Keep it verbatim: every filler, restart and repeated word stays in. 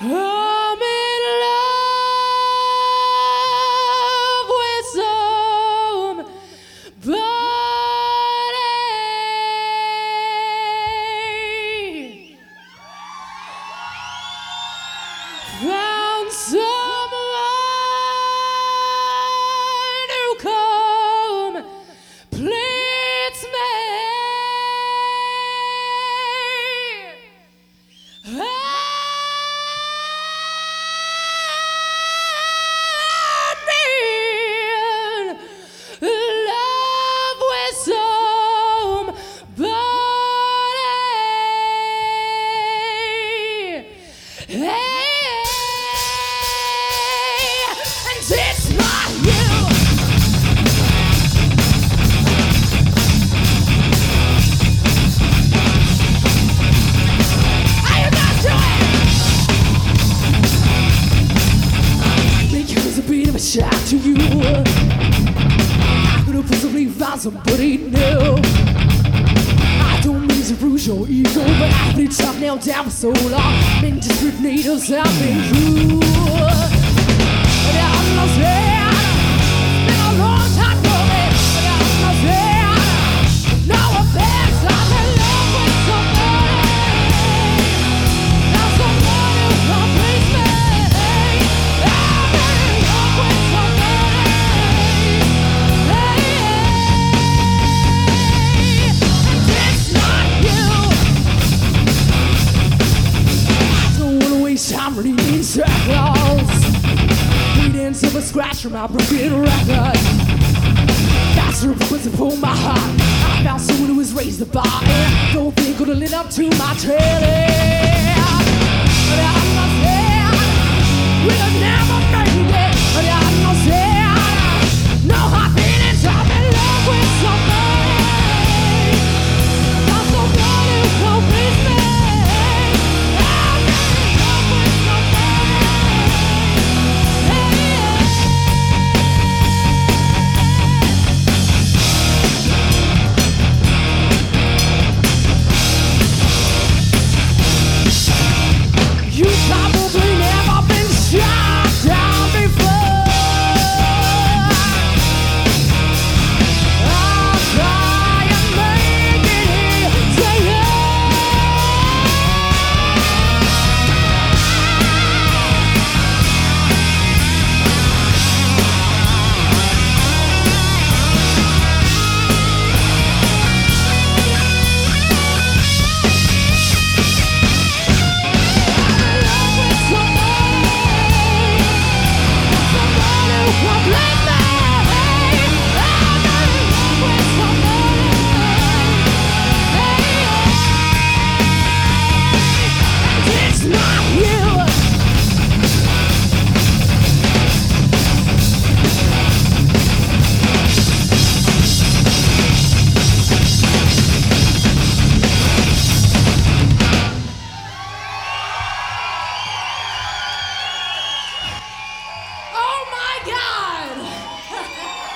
I'm in love with somebody. Found someone who completes me. Shout to you, I could have possibly found somebody new. I don't mean to bruise your ego, but I've been trapped now down for so long. Been disparate needles, I've been through. But I'm not sad. It's been a long time coming. But I'm not sad. No offense, I'm in love with somebody. Now someone who completes me. I'm running in circles, bleeding silver scratch from my broken record. That's the purpose to pull my heart. I found someone who has raised the bar, and I don't think it'll live up to my tailing. But I'm not sad, we'll never make it. But I'm not sad, no hard feelings. I'm in love with somebody. Not someone who completes me. Let's